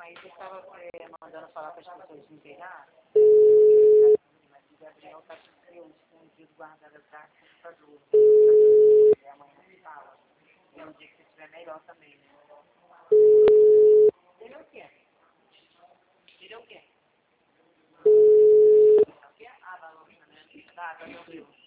Aí você estava mandando falar para as pessoas me pegar, mas o Gabriel está com seu escondido guardado atrás do computador. Amanhã se fala. E um dia que você estiver melhor também, né? Ele é o quê? Ele é o quê? O quê? Ah, balança, né? Tá, meu Deus.